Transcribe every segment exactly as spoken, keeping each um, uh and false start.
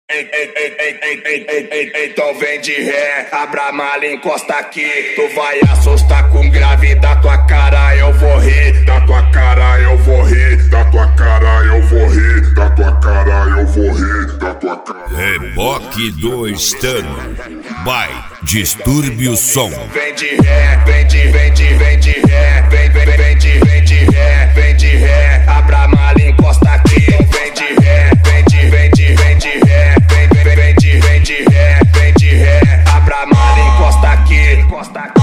Ei, ei, ei, ei, ei, ei, ei, ei, ei, então vem de ré, abra a mala, encosta aqui. Tu vai assustar com grave, da tua cara eu vou rir. Da tua cara eu vou rir, da tua cara eu vou rir, da tua cara eu vou rir, da tua cara. Reboque do Estano, by Distúrbio Som. Vem de ré, vem de, vem de, vem de ré, vem, vem, vem de, vem de ré, vem de ré, abra a mala, encosta aqui. Vem de ré, vem de, vem de, vem de ré, vem, vem, vem de, vem de ré, vem de ré, abra a mala, encosta aqui, encosta aqui.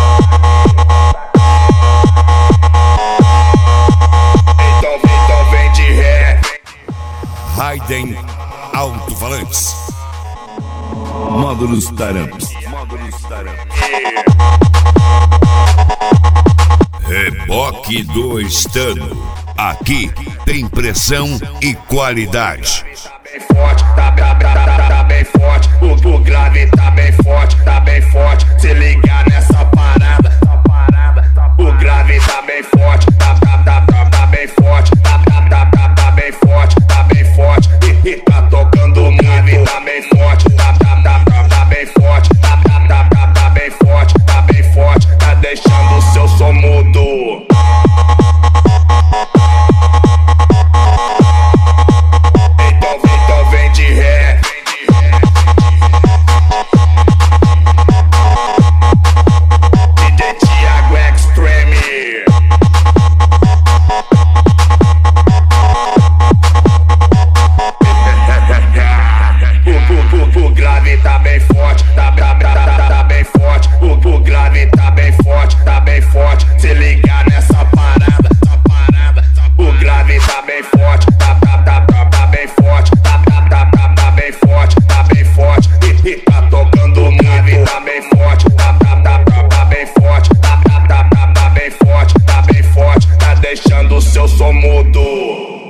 Então, então vem de ré. Raiden Alto-Falantes. Módulos Taramps. Reboque do Estano. Aqui tem pressão e qualidade. Tá bem forte, tá, tá, tá, tá, tá bem forte. O, o grave tá bem forte, tá bem forte. Se ligar nessa parada, o grave tá bem forte, tá, tá, tá, tá, tá bem forte, tá, tá, tá, tá, tá bem forte, tá bem forte. E, e tá tocando o grave, tá bem forte, tá, tá, tá, tá, tá bem forte, tá, tá, tá, tá, tá bem forte, tá bem forte. Tá deixando o seu som mudo. Tá bem forte, tá, tá, tá, tá, tá bem forte. O, o grave tá bem forte, tá bem forte. Se ligar nessa parada, essa parada. O grave tá bem forte, tá, tá, tá, tá, tá bem forte, tá, tá, tá, tá, tá bem forte, tá bem forte. E, e tá tocando o grave, tá bem forte, tá, tá, tá, tá, tá bem forte, tá, tá, tá, tá, tá bem forte, tá bem forte. Tá deixando o seu som mudo.